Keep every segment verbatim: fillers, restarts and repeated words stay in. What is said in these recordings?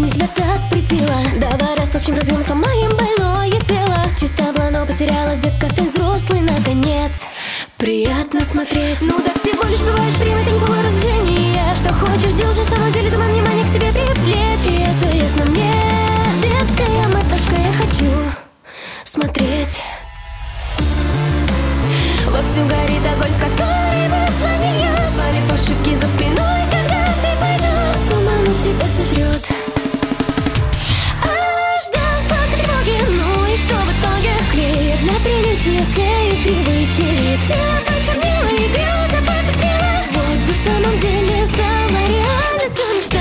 мне тебя так притила. Давай растопчем, разъем, сломаем больное тело. Чисто была, но потерялась, детка, стань взрослый наконец. Приятно смотреть. Ну да всего лишь бываешь время, это не было развлечение. Что хочешь, делай же, в самом деле думай, внимание к тебе привлечь. И это ясно мне. Детская моташка, я хочу смотреть. Вовсю горит огонь, в который выросла нельешь. Свалив ошибки за спиной, когда ты поймешь, с ума ну тебя сожрет. А ждал сладкой тревоги, ну и что в итоге? Клеит для приличия шеи привычный вид. Тело почернило и греза потускнела. Вот бы в самом деле стала реальностью мечта.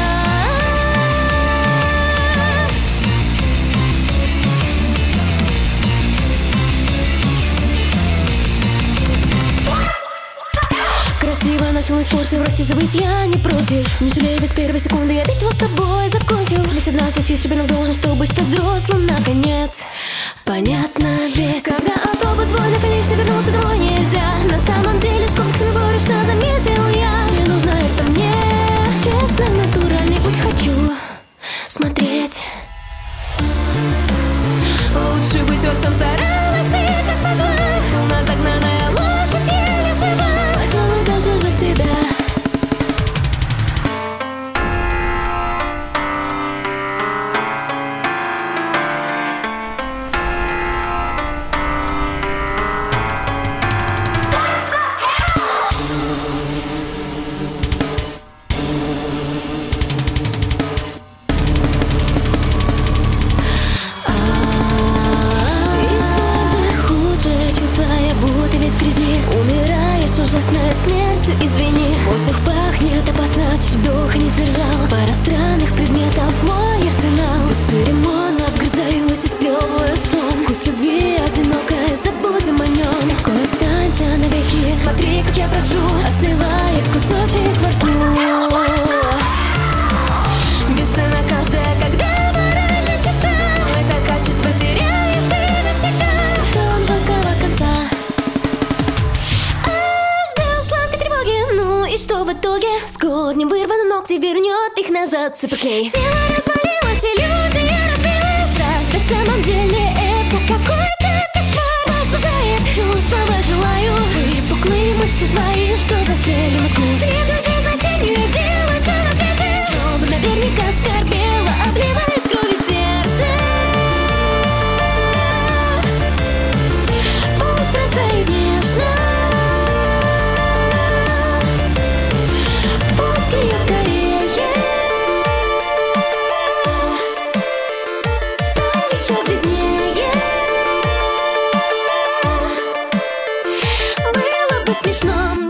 Красиво начал испортил, в росте забыть я не против. Не жалею, ведь с первой секунды я битву с тобой закончил. Здесь однажды съесть ребенок должен, чтобы стать взрослым наконец. Понятно ведь, когда автобус твой наконечно вернуться домой нельзя. На самом деле с комплексами борешься, заметил я. Не нужно это мне, честно, натуральный путь хочу смотреть. Лучше быть во всем старалась, ты как могла. Словно загнанная лошадь, еле жива. Пожалуй, даже жаль тебя. Умираешь ужасной смертью, извини. Воздух пахнет опасно, чуть вдох не держал. Пара странных предметов, мой арсенал. Бесцеремонно вгрызаюсь и сплевываю сон. Вкус любви одинокая, забудем о нем. Легко останься навеки, смотри, как я прошу. Остывает кусочек во рту. Бесценна каждая, когда морально чиста. Это качество теряешь ты навсегда. Ждем жалкого конца. И что в итоге? С корнем вырваны ногти, вернет их назад Суперкей. Тело развалилось, иллюзия разбилась. Да в самом деле это какой-то кошмар. Возбуждает чувства, желаю. Выпуклые мышцы твои, что засели Москву. Следуй за тенью, сделай все на свете. Чтобы наверняка скорбела, обливаясь кровью сердце. Пусть растает нежно. Еще бледнее. Было бы смешно.